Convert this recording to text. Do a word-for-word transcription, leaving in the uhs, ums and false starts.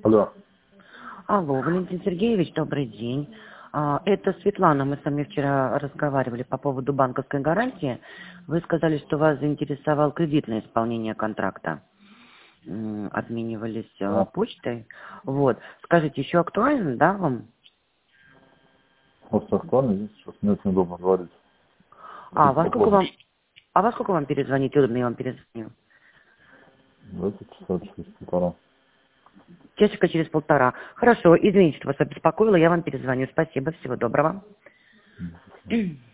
Алло. Алло, Валентин Сергеевич, добрый день. А, Это Светлана, мы с вами вчера разговаривали по поводу банковской гарантии. Вы сказали, что вас заинтересовал кредитное исполнение контракта. М, Обменивались а, Да. почтой. Вот. Скажите, еще актуально, да, вам? Может, актуально здесь сейчас мне очень удобно говорить. А, Здесь во сколько свободно. вам, а во сколько вам перезвонить? Удобно я вам перезвоню. Давайте часа через полтора. Часика через полтора. Хорошо, извините, что вас обеспокоила, я вам перезвоню. Спасибо, всего доброго. М, спасибо.